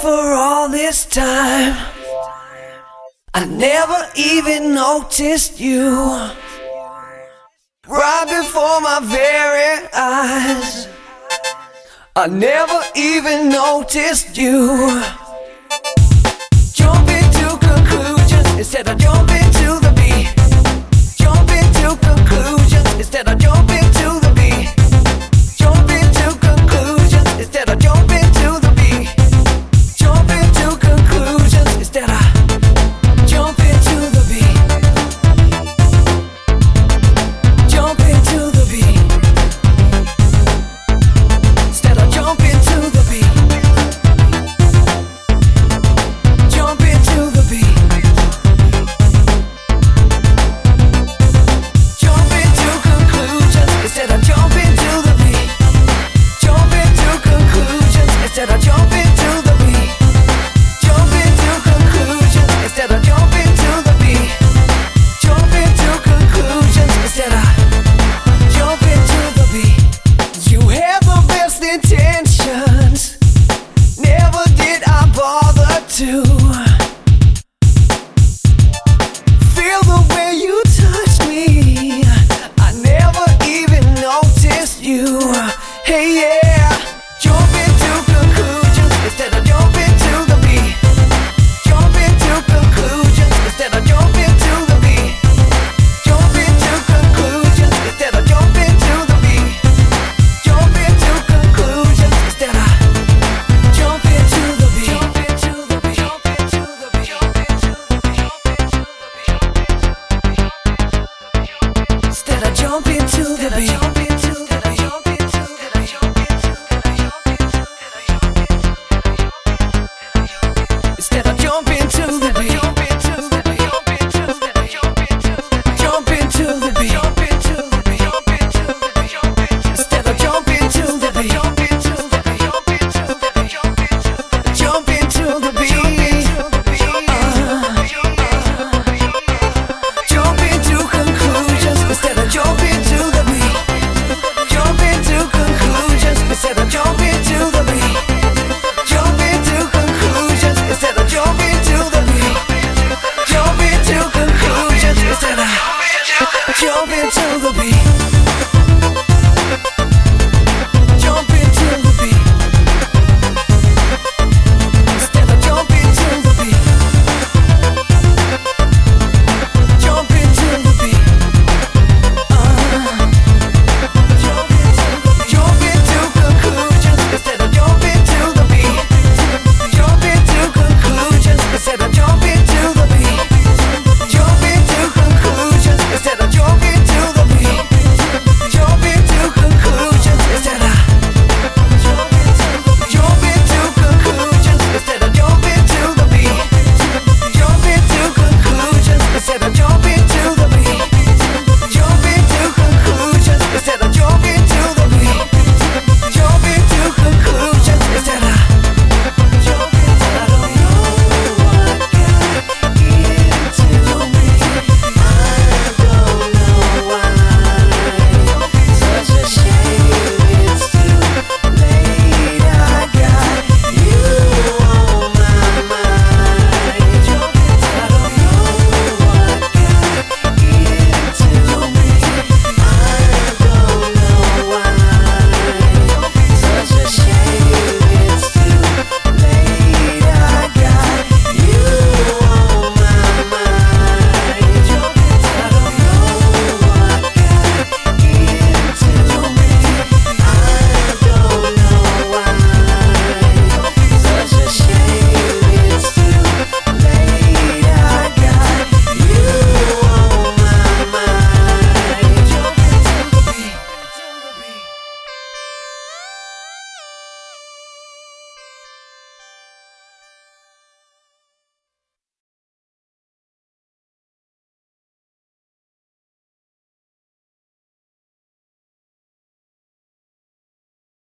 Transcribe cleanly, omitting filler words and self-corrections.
for all this time, I never even noticed you. Right before my very eyes, I never even noticed you. Jumping to conclusions instead of jumping to the beat. Jumping to conclusions instead of jumping to the beat. Jumping to conclusions instead of jumping to the beat. Jumping to conclusions instead of jumping to the beat. Jumping to the beat instead of jumping to the beat. Jumping to the beat. Jumping to conclusions instead of jumping to the beat. Jumping to conclusions instead of jumping to the beat. Jumping to conclusions instead of jumping to the beat. Jumping to conclusions instead of jumping to the beat. You have the best intentions, never did I bother to feel the way you touch me. I never even noticed you. Hey yeah, jumping to conclusions instead of jumping to the beat. Jumping to conclusions instead of jumping to the beat. Jumping to conclusions instead of jumping to the beat. Jumping to conclusions instead of jumping to the beat. Jumping to the beat. Jumping to the beat. Instead of jumping to the beat. Instead of jumping to the